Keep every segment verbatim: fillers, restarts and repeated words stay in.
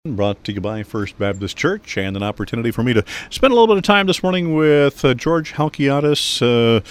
Brought to you by First Baptist Church, and an opportunity for me to spend a little bit of time this morning with uh, George Halkiadis. Uh,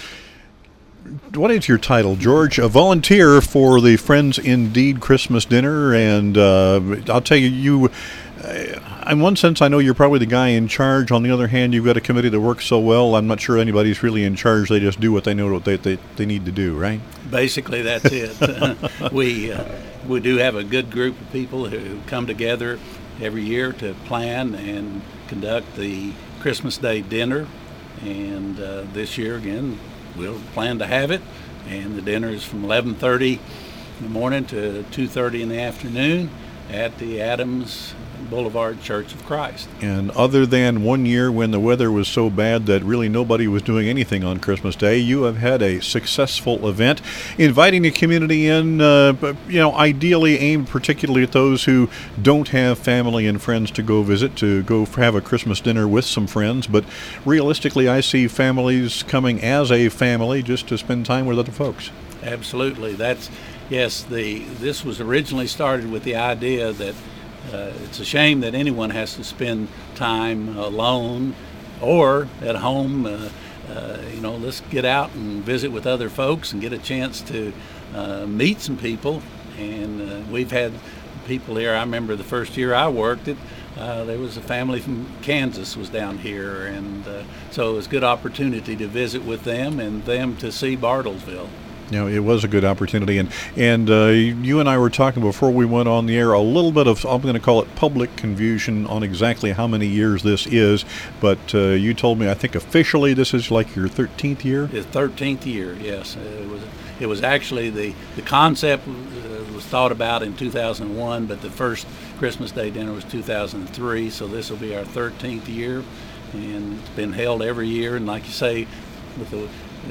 what is your title, George? A volunteer for the Friends Indeed Christmas dinner, and uh, I'll tell you, you, uh, in one sense, I know you're probably the guy in charge. On the other hand, you've got a committee that works so well. I'm not sure anybody's really in charge. They just do what they know what they they, they need to do, right? Basically, that's it. we uh, we do have a good group of people who come together every year to plan and conduct the Christmas Day dinner, and uh, this year again we'll plan to have it, and the dinner is from eleven thirty in the morning to two thirty in the afternoon at the Adams Boulevard Church of Christ. And other than one year when the weather was so bad that really nobody was doing anything on Christmas Day, you have had a successful event inviting the community in, uh, you know, ideally aimed particularly at those who don't have family and friends to go visit, to go have a Christmas dinner with some friends. But realistically, I see families coming as a family just to spend time with other folks. Absolutely. That's, yes, the this was originally started with the idea that Uh, it's a shame that anyone has to spend time alone or at home. Uh, uh, you know, let's get out and visit with other folks and get a chance to uh, meet some people. And uh, we've had people here. I remember the first year I worked it, uh, there was a family from Kansas was down here, and uh, so it was a good opportunity to visit with them and them to see Bartlesville. You know, it was a good opportunity, and and uh, you and I were talking before we went on the air a little bit of, I'm going to call it public confusion on exactly how many years this is, but uh, you told me, I think officially this is like your thirteenth year? It's thirteenth year, yes. It was it was actually, the, the concept uh, was thought about in two thousand one, but the first Christmas Day dinner was two thousand three, so this will be our thirteenth year, and it's been held every year, and like you say, with the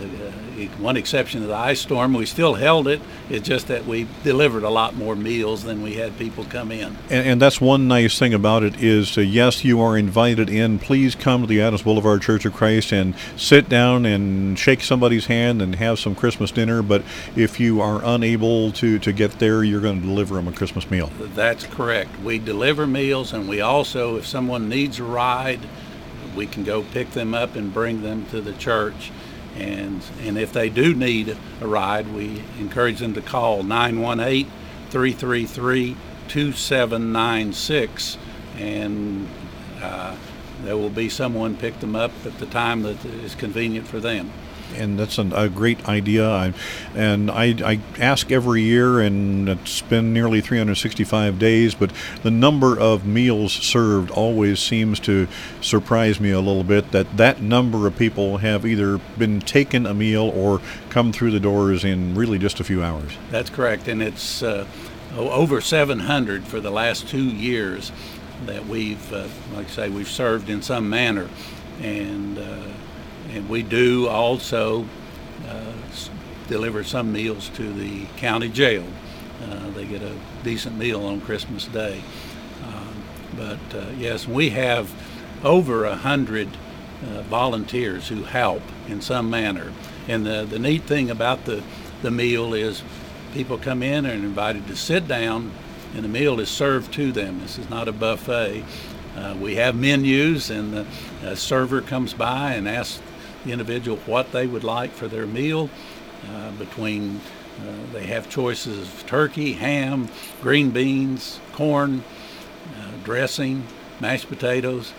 Uh, one exception of the ice storm, we still held it. It's just that we delivered a lot more meals than we had people come in. And, and that's one nice thing about it is, uh, yes, you are invited in. Please come to the Adams Boulevard Church of Christ and sit down and shake somebody's hand and have some Christmas dinner. But if you are unable to, to get there, you're going to deliver them a Christmas meal. That's correct. We deliver meals, and we also, if someone needs a ride, we can go pick them up and bring them to the church. And and if they do need a ride, we encourage them to call nine one eight, three three three, two seven nine six, and uh, there will be someone pick them up at the time that is convenient for them. And that's an, a great idea. I, and I, I ask every year, and it's been nearly three hundred sixty-five days, but the number of meals served always seems to surprise me a little bit, that that number of people have either been taken a meal or come through the doors in really just a few hours. That's correct, and it's uh, over seven hundred for the last two years that we've, uh, like I say, we've served in some manner. And uh, And we do also uh, deliver some meals to the county jail. Uh, they get a decent meal on Christmas Day. Um, but uh, yes, we have over a hundred uh, volunteers who help in some manner. And the, the neat thing about the, the meal is people come in and are invited to sit down, and the meal is served to them. This is not a buffet. Uh, we have menus, and the uh, server comes by and asks the individual what they would like for their meal. Uh, between, uh, they have choices of turkey, ham, green beans, corn, uh, dressing, mashed potatoes,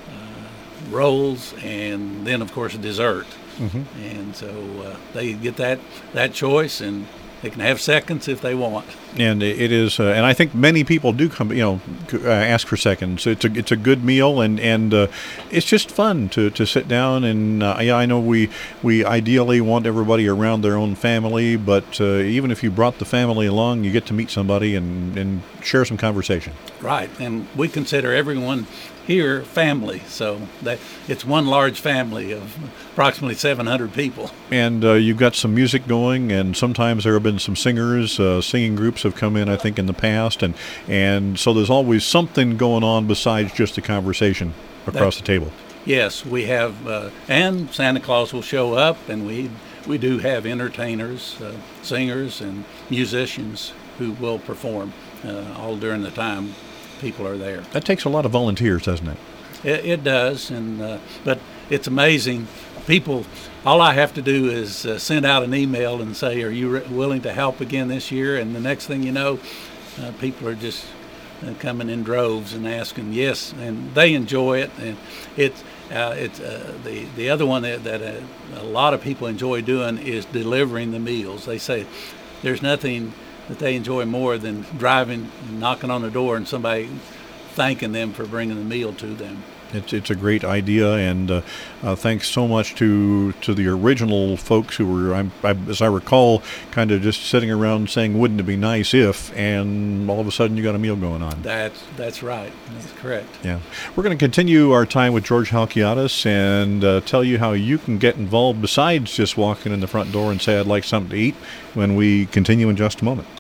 uh, rolls, and then of course a dessert. Mm-hmm. And so uh, they get that that choice, and they can have seconds if they want. And it is, uh, and I think many people do come, you know, uh, ask for seconds. It's a it's a good meal, and and uh, it's just fun to, to sit down. And uh, yeah, I know we we ideally want everybody around their own family, but uh, even if you brought the family along, you get to meet somebody and, and share some conversation. Right, and we consider everyone here family, so that it's one large family of approximately seven hundred people. And uh, you've got some music going, and sometimes there have been some singers, uh, singing groups have come in, I think, in the past, and and so there's always something going on besides just the conversation across that, the table. Yes, we have, uh, and Santa Claus will show up, and we we do have entertainers, uh, singers, and musicians who will perform uh, all during the time people are there. That takes a lot of volunteers, doesn't it? It, it does, and uh, but it's amazing. People, all I have to do is uh, send out an email and say, "Are you re- willing to help again this year?" And the next thing you know, uh, people are just uh, coming in droves and asking yes, and they enjoy it. And it's uh, it's uh, the the other one that, that uh, a lot of people enjoy doing is delivering the meals. They say there's nothing that they enjoy more than driving, and knocking on the door, and somebody thanking them for bringing the meal to them. It's it's a great idea, and uh, uh, thanks so much to to the original folks who were, I, I, as I recall, kind of just sitting around saying, "Wouldn't it be nice if?" And all of a sudden, you got a meal going on. That's that's right. That's correct. Yeah, we're going to continue our time with George Halkiadis and uh, tell you how you can get involved besides just walking in the front door and say, "I'd like something to eat," when we continue in just a moment.